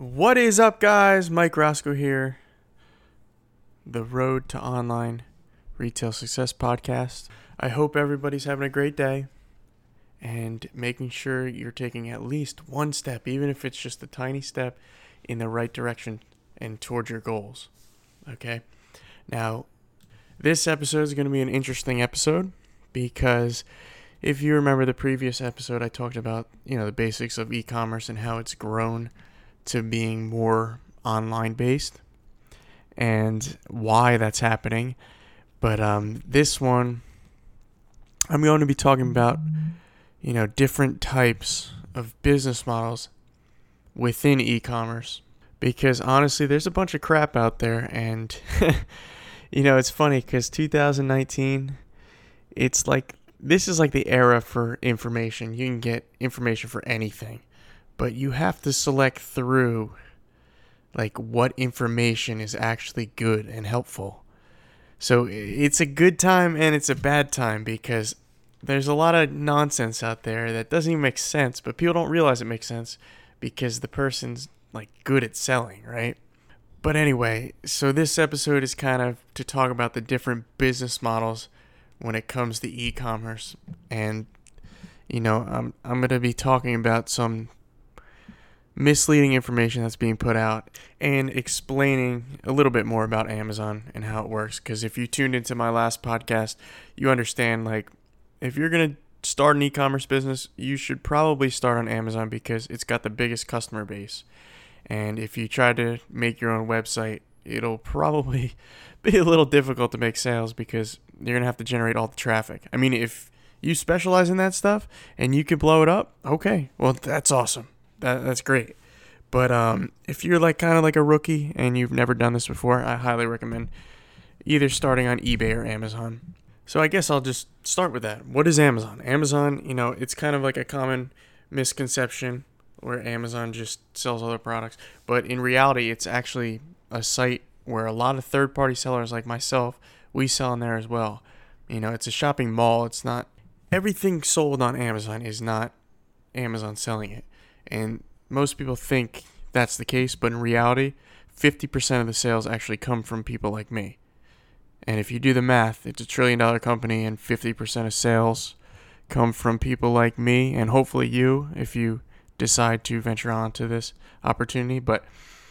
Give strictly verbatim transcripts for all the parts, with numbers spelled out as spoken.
What is up, guys? Mike Roscoe here. The Road to Online Retail Success Podcast. I hope everybody's having a great day and making sure you're taking at least one step, even if it's just a tiny step, in the right direction and towards your goals. Okay? Now, this episode is going to be an interesting episode because if you remember the previous episode, I talked about, you know, the basics of e-commerce and how it's grown to being more online based and why that's happening. But um, this one, I'm going to be talking about, you know, different types of business models within e-commerce, because honestly, there's a bunch of crap out there. And, you know, it's funny because two thousand nineteen, it's like, this is like the era for information. You can get information for anything. But you have to select through, like, what information is actually good and helpful. So it's a good time and it's a bad time because there's a lot of nonsense out there that doesn't even make sense, but people don't realize it makes sense because the person's, like, good at selling, right? But anyway, so this episode is kind of to talk about the different business models when it comes to e-commerce. And, you know, I'm I'm going to be talking about some misleading information that's being put out and explaining a little bit more about Amazon and how it works. Because if you tuned into my last podcast, you understand, like, if you're going to start an e-commerce business, you should probably start on Amazon because it's got the biggest customer base. And if you try to make your own website, it'll probably be a little difficult to make sales because you're going to have to generate all the traffic. I mean, if you specialize in that stuff and you can blow it up, okay, well, that's awesome. That, that's great. But um, if you're like kind of like a rookie and you've never done this before, I highly recommend either starting on eBay or Amazon. So I guess I'll just start with that. What is Amazon? Amazon, you know, it's kind of like a common misconception where Amazon just sells other products. But in reality, it's actually a site where a lot of third-party sellers like myself, we sell on there as well. You know, it's a shopping mall. It's not, everything sold on Amazon is not Amazon selling it. And most people think that's the case, but in reality, fifty percent of the sales actually come from people like me. And if you do the math, it's a trillion dollar company and fifty percent of sales come from people like me and hopefully you if you decide to venture on to this opportunity. But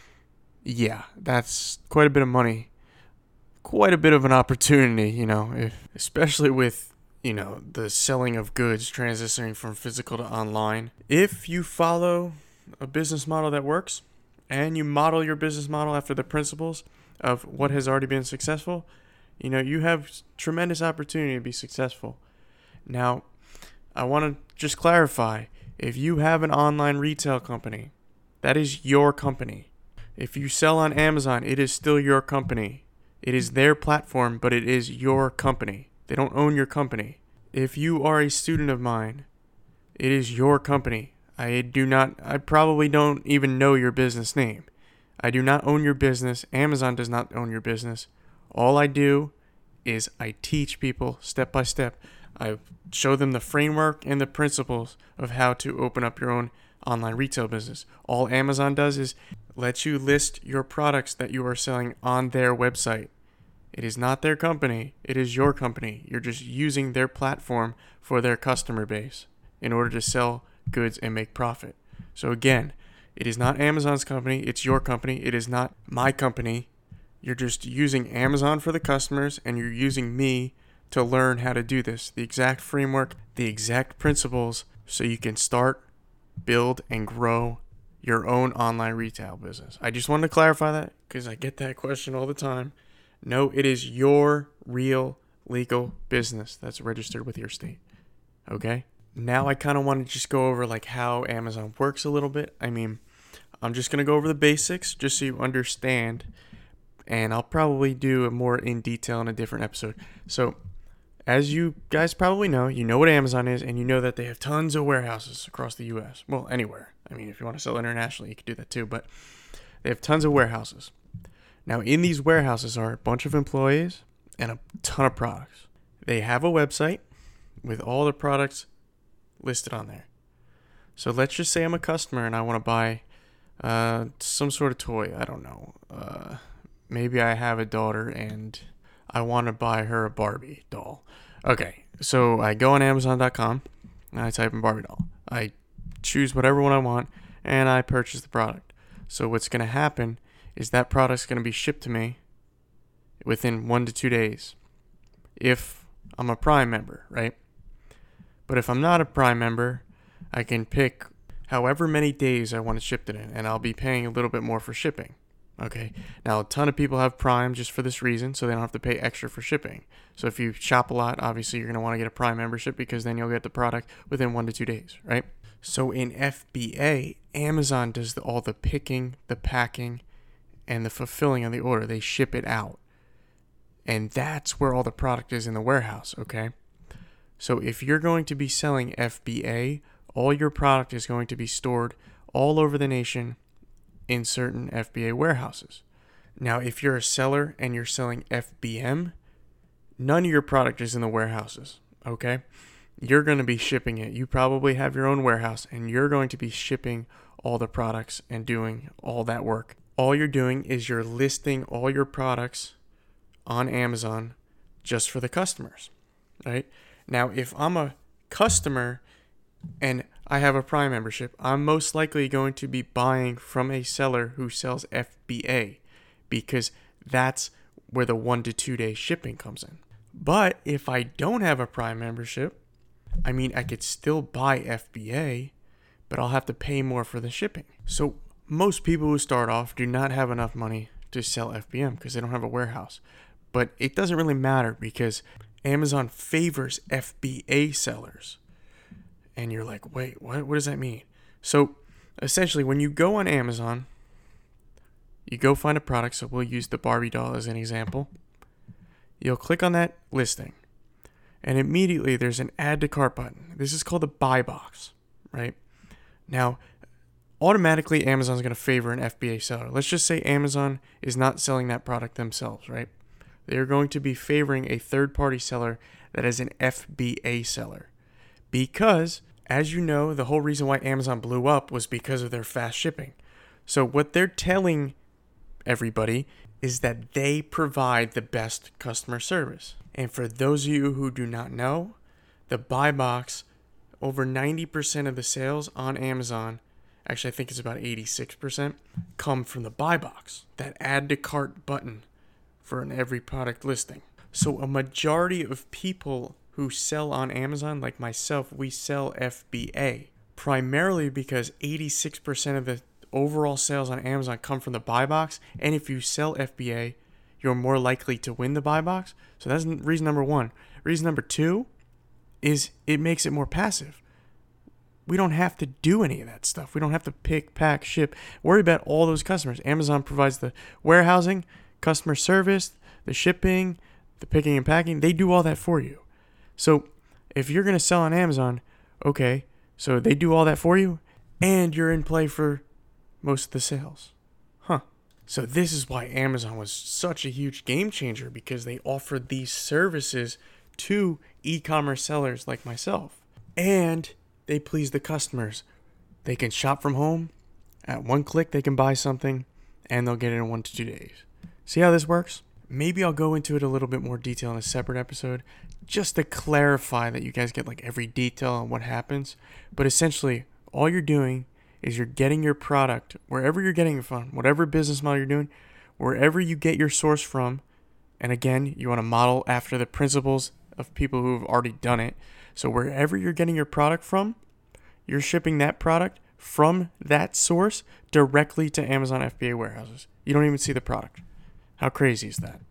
yeah, that's quite a bit of money, quite a bit of an opportunity, you know, if, especially with, you know, the selling of goods transitioning from physical to online. If you follow a business model that works and you model your business model after the principles of what has already been successful, you know, you have tremendous opportunity to be successful. Now, I want to just clarify, if you have an online retail company, that is your company. If you sell on Amazon, it is still your company. It is their platform, but it is your company. They don't own your company. If you are a student of mine, it is your company. I do not, I probably don't even know your business name. I do not own your business. Amazon does not own your business. All I do is I teach people step by step. I show them the framework and the principles of how to open up your own online retail business. All Amazon does is let you list your products that you are selling on their website. It is not their company. It is your company. You're just using their platform for their customer base in order to sell goods and make profit. So again, it is not Amazon's company. It's your company. It is not my company. You're just using Amazon for the customers and you're using me to learn how to do this. The exact framework, the exact principles, so you can start, build, and grow your own online retail business. I just wanted to clarify that because I get that question all the time. No, it is your real legal business that's registered with your state. Okay? Now I kind of want to just go over like how Amazon works a little bit. I mean, I'm just going to go over the basics just so you understand. And I'll probably do a more in detail in a different episode. So as you guys probably know, you know what Amazon is and you know that they have tons of warehouses across the U S. Well, anywhere. I mean, if you want to sell internationally, you can do that too. But they have tons of warehouses. Now, in these warehouses are a bunch of employees and a ton of products. They have a website with all the products listed on there. So let's just say I'm a customer and I want to buy Uh, some sort of toy. I don't know. Uh, maybe I have a daughter and I want to buy her a Barbie doll. Okay, so I go on Amazon dot com and I type in Barbie doll. I choose whatever one I want and I purchase the product. So what's going to happen is that product's going to be shipped to me within one to two days if I'm a Prime member, right? But if I'm not a Prime member, I can pick however many days I want to ship it in, and I'll be paying a little bit more for shipping. Okay. Now, a ton of people have Prime just for this reason, so they don't have to pay extra for shipping. So if you shop a lot, obviously you're going to want to get a Prime membership because then you'll get the product within one to two days, right? So in F B A, Amazon does the, all the picking, the packing, and the fulfilling of the order. They ship it out. And that's where all the product is in the warehouse, okay? So if you're going to be selling F B A, all your product is going to be stored all over the nation in certain F B A warehouses. Now, if you're a seller and you're selling F B M, none of your product is in the warehouses, okay? You're going to be shipping it. You probably have your own warehouse, and you're going to be shipping all the products and doing all that work. All you're doing is you're listing all your products on Amazon just for the customers, right? Now, if I'm a customer and I have a Prime membership, I'm most likely going to be buying from a seller who sells F B A because that's where the one to two day shipping comes in. But if I don't have a Prime membership, I mean, I could still buy F B A, but I'll have to pay more for the shipping. So most people who start off do not have enough money to sell F B M because they don't have a warehouse. But it doesn't really matter because Amazon favors F B A sellers. And you're like, wait, what, what does that mean? So essentially, when you go on Amazon, you go find a product. So we'll use the Barbie doll as an example. You'll click on that listing. And immediately there's an add to cart button. This is called the buy box, right? Now, automatically Amazon's going to favor an F B A seller. Let's just say Amazon is not selling that product themselves, right? They're going to be favoring a third-party seller that is an F B A seller. Because, as you know, the whole reason why Amazon blew up was because of their fast shipping. So what they're telling everybody is that they provide the best customer service. And for those of you who do not know, the buy box, over ninety percent of the sales on Amazon, actually I think it's about eighty-six percent, come from the buy box, that add to cart button for an every product listing. So a majority of people who sell on Amazon, like myself, we sell F B A, primarily because eighty-six percent of the overall sales on Amazon come from the buy box. And if you sell F B A, you're more likely to win the buy box. So that's reason number one. Reason number two is it makes it more passive. We don't have to do any of that stuff. We don't have to pick, pack, ship, worry about all those customers. Amazon provides the warehousing, customer service, the shipping, the picking and packing. They do all that for you. So if you're going to sell on Amazon, okay, so they do all that for you and you're in play for most of the sales. Huh. So this is why Amazon was such a huge game changer, because they offered these services to e-commerce sellers like myself. And they please the customers. They can shop from home. At one click, they can buy something and they'll get it in one to two days. See how this works? Maybe I'll go into it a little bit more detail in a separate episode just to clarify that you guys get like every detail on what happens. But essentially, all you're doing is you're getting your product wherever you're getting it from, whatever business model you're doing, wherever you get your source from. And again, you want to model after the principles of people who have already done it. So wherever you're getting your product from, you're shipping that product from that source directly to Amazon F B A warehouses. You don't even see the product. How crazy is that?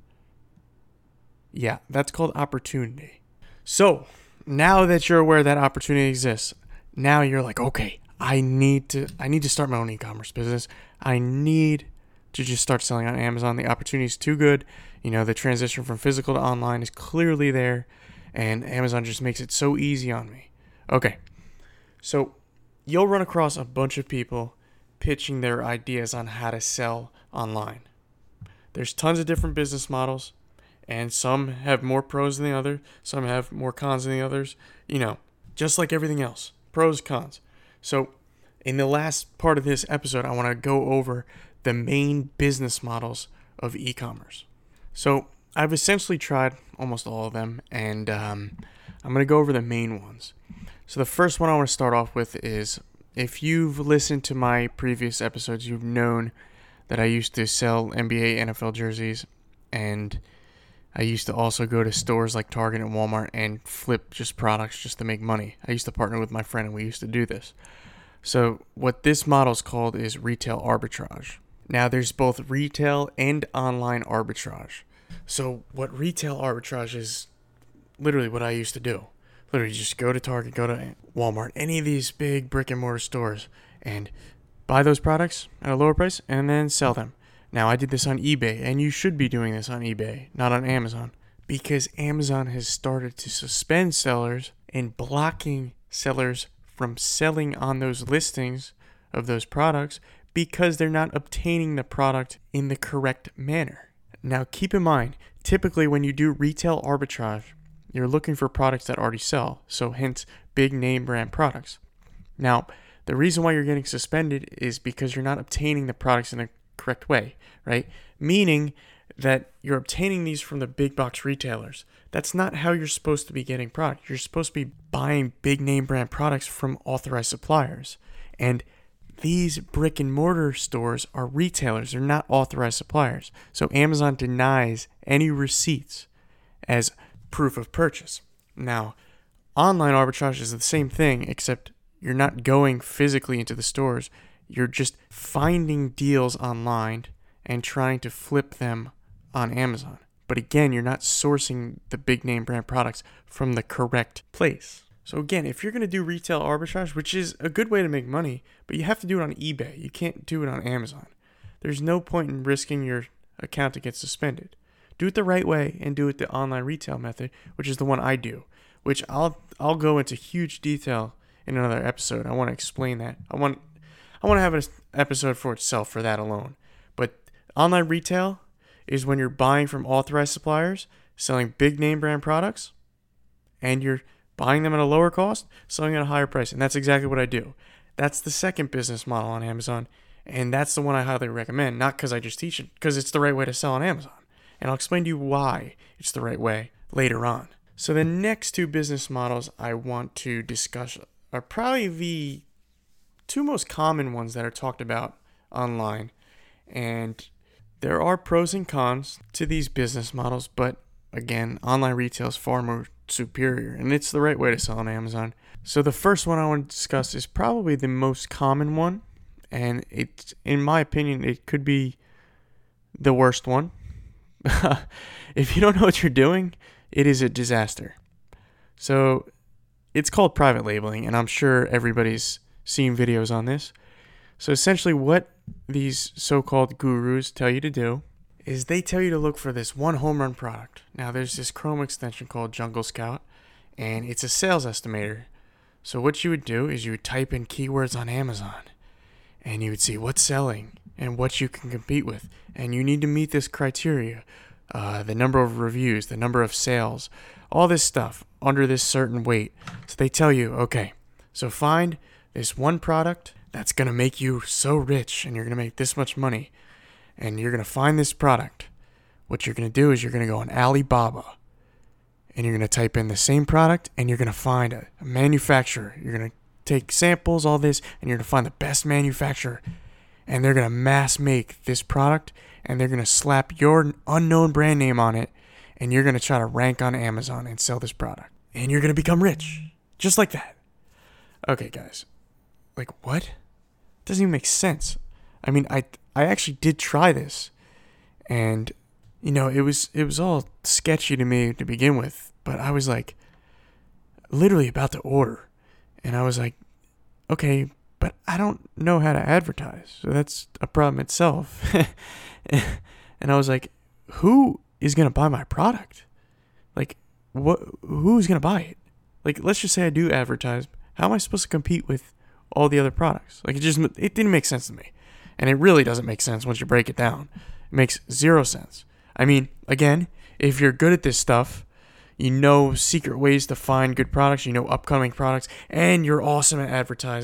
Yeah, that's called opportunity. So now that you're aware that opportunity exists, now you're like, okay, I need to I need to start my own e-commerce business. I need to just start selling on Amazon. The opportunity is too good. You know, the transition from physical to online is clearly there, and Amazon just makes it so easy on me. Okay, so you'll run across a bunch of people pitching their ideas on how to sell online. There's tons of different business models, and some have more pros than the other. Some have more cons than the others. You know, just like everything else, pros, cons. So in the last part of this episode, I want to go over the main business models of e-commerce. So I've essentially tried almost all of them, and um, I'm going to go over the main ones. So the first one I want to start off with is, if you've listened to my previous episodes, you've known that I used to sell N B A, N F L jerseys, and I used to also go to stores like Target and Walmart and flip just products just to make money. I used to partner with my friend, and we used to do this. So what this model is called is retail arbitrage. Now there's both retail and online arbitrage. So what retail arbitrage is literally what I used to do. Literally just go to Target, go to Walmart, any of these big brick and mortar stores, and buy those products at a lower price and then sell them. Now I did this on eBay, and you should be doing this on eBay, not on Amazon, because Amazon has started to suspend sellers and blocking sellers from selling on those listings of those products because they're not obtaining the product in the correct manner. Now keep in mind, typically when you do retail arbitrage, you're looking for products that already sell, so hence big name brand products. Now, the reason why you're getting suspended is because you're not obtaining the products in the correct way, right? Meaning that you're obtaining these from the big box retailers. That's not how you're supposed to be getting product. You're supposed to be buying big name brand products from authorized suppliers. And these brick and mortar stores are retailers. They're not authorized suppliers. So Amazon denies any receipts as proof of purchase. Now, online arbitrage is the same thing, except you're not going physically into the stores. You're just finding deals online and trying to flip them on Amazon. But again, you're not sourcing the big name brand products from the correct place. So again, if you're going to do retail arbitrage, which is a good way to make money, but you have to do it on eBay. You can't do it on Amazon. There's no point in risking your account to get suspended. Do it the right way and do it the online retail method, which is the one I do, which I'll I'll go into huge detail in another episode. I want to explain that. I want I want to have an episode for itself for that alone. But online retail is when you're buying from authorized suppliers, selling big name brand products, and you're buying them at a lower cost, selling at a higher price. And that's exactly what I do. That's the second business model on Amazon, and that's the one I highly recommend, not because I just teach it, because it's the right way to sell on Amazon. And I'll explain to you why it's the right way later on. So the next two business models I want to discuss are probably the two most common ones that are talked about online. And there are pros and cons to these business models, but again, online retail is far more superior, and it's the right way to sell on Amazon. So the first one I want to discuss is probably the most common one, and it's, in my opinion, it could be the worst one. If you don't know what you're doing, it is a disaster. So it's called private labeling, and I'm sure everybody's seen videos on this. So essentially what these so-called gurus tell you to do is they tell you to look for this one home run product. Now there's this Chrome extension called Jungle Scout, and it's a sales estimator. So what you would do is you would type in keywords on Amazon, and you would see what's selling and what you can compete with. And you need to meet this criteria, uh, the number of reviews, the number of sales, all this stuff under this certain weight. So they tell you, okay, so find this one product that's going to make you so rich and you're going to make this much money. And you're going to find this product. What you're going to do is you're going to go on Alibaba and you're going to type in the same product and you're going to find a, a manufacturer. You're going to take samples, all this, and you're going to find the best manufacturer. And they're going to mass make this product, and they're going to slap your unknown brand name on it, and you're going to try to rank on Amazon and sell this product. And you're going to become rich. Just like that. Okay, guys. Like, what? Doesn't even make sense. I mean, I I actually did try this. And, you know, it was it was all sketchy to me to begin with. But I was like, literally about to order. And I was like, okay, but I don't know how to advertise. So that's a problem itself. And I was like, who is going to buy my product? Like, what? Who's going to buy it? Like, let's just say I do advertise. How am I supposed to compete with all the other products? Like, it just, it didn't make sense to me. And it really doesn't make sense once you break it down. It makes zero sense. I mean, again, if you're good at this stuff, you know secret ways to find good products, you know upcoming products, and you're awesome at advertising,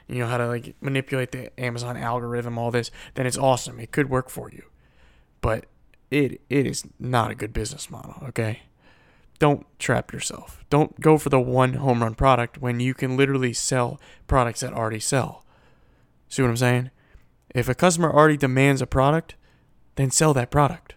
you know how to like manipulate the Amazon algorithm, all this, then it's awesome. It could work for you. But it it is not a good business model, okay? Don't trap yourself. Don't go for the one home run product when you can literally sell products that already sell. See what I'm saying? If a customer already demands a product, then sell that product.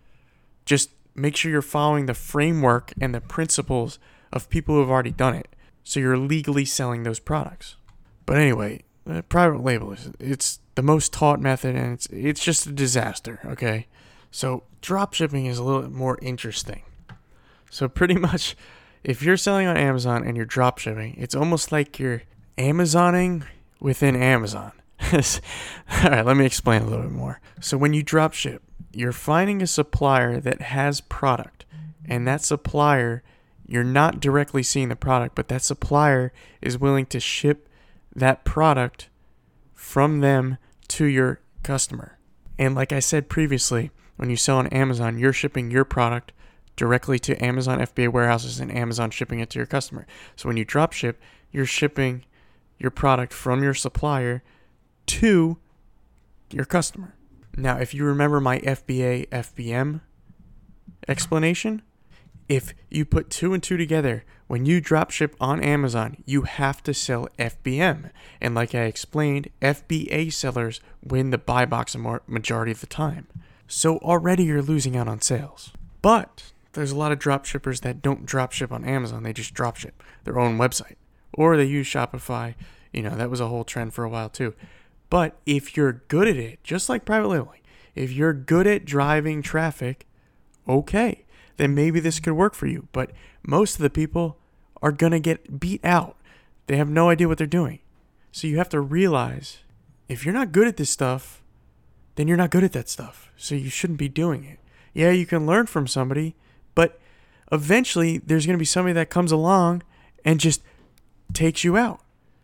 Just make sure you're following the framework and the principles of people who have already done it, so you're legally selling those products. But anyway, uh, private label is it's the most taught method, and it's it's just a disaster, okay? So drop shipping is a little bit more interesting. So pretty much, if you're selling on Amazon and you're drop shipping, it's almost like you're Amazoning within Amazon. All right, let me explain a little bit more. So when you drop ship, you're finding a supplier that has product, and that supplier, you're not directly seeing the product, but that supplier is willing to ship that product from them to your customer. And like I said previously, when you sell on Amazon, you're shipping your product directly to Amazon F B A warehouses and Amazon shipping it to your customer. So when you drop ship, you're shipping your product from your supplier to your customer. Now, if you remember my F B A F B M explanation, if you put two and two together, when you drop ship on Amazon, you have to sell F B M. And like I explained, F B A sellers win the buy box majority of the time. So already you're losing out on sales. But there's a lot of drop shippers that don't drop ship on Amazon. They just drop ship their own website. Or they use Shopify. You know, that was a whole trend for a while too. But if you're good at it, just like private labeling, if you're good at driving traffic, okay, then maybe this could work for you. But most of the people are going to get beat out. They have no idea what they're doing. So you have to realize, if you're not good at this stuff, then you're not good at that stuff. So you shouldn't be doing it. Yeah, you can learn from somebody, but eventually there's going to be somebody that comes along and just takes you out.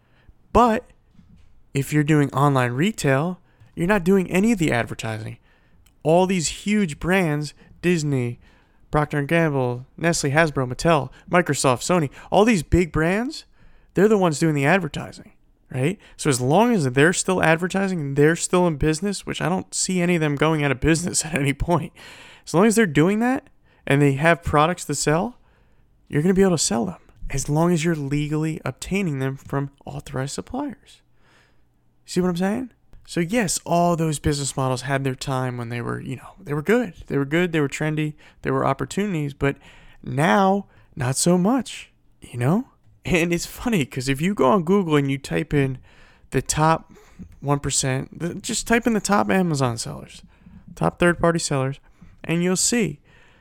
But if you're doing online retail, you're not doing any of the advertising. All these huge brands, Disney, Procter and Gamble, Nestle, Hasbro, Mattel, Microsoft, Sony, all these big brands, they're the ones doing the advertising, right? So as long as they're still advertising and they're still in business, which I don't see any of them going out of business at any point, as long as they're doing that and they have products to sell, you're going to be able to sell them as long as you're legally obtaining them from authorized suppliers. See what I'm saying? So yes, all those business models had their time when they were, you know, they were good. They were good. They were trendy. There were opportunities, but now not so much, you know? And it's funny because if you go on Google and you type in the top one percent, the, just type in the top Amazon sellers, top third-party sellers, and you'll see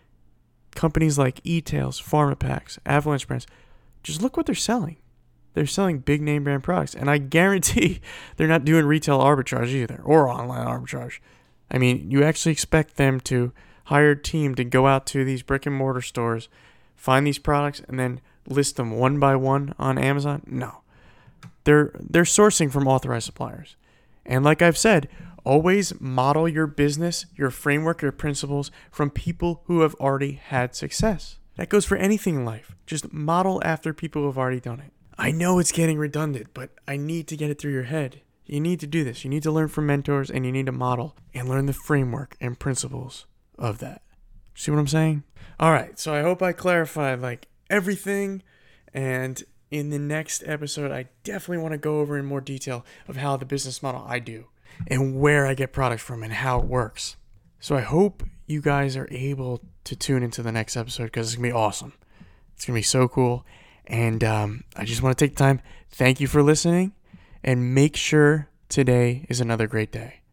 companies like eTails, PharmaPacks, Avalanche Brands. Just look what they're selling. They're selling big name brand products. And I guarantee they're not doing retail arbitrage either, or online arbitrage. I mean, you actually expect them to hire a team to go out to these brick and mortar stores, find these products, and then list them one by one on Amazon? No. They're they're sourcing from authorized suppliers. And like I've said, always model your business, your framework, your principles from people who have already had success. That goes for anything in life. Just model after people who have already done it. I know it's getting redundant, but I need to get it through your head. You need to do this. You need to learn from mentors, and you need to model and learn the framework and principles of that. See what I'm saying? All right, so I hope I clarified like everything, and in the next episode, I definitely want to go over in more detail of how the business model I do and where I get products from and how it works. So I hope you guys are able to tune into the next episode because it's going to be awesome. It's going to be so cool. And um, I just want to take time. Thank you for listening. And make sure today is another great day.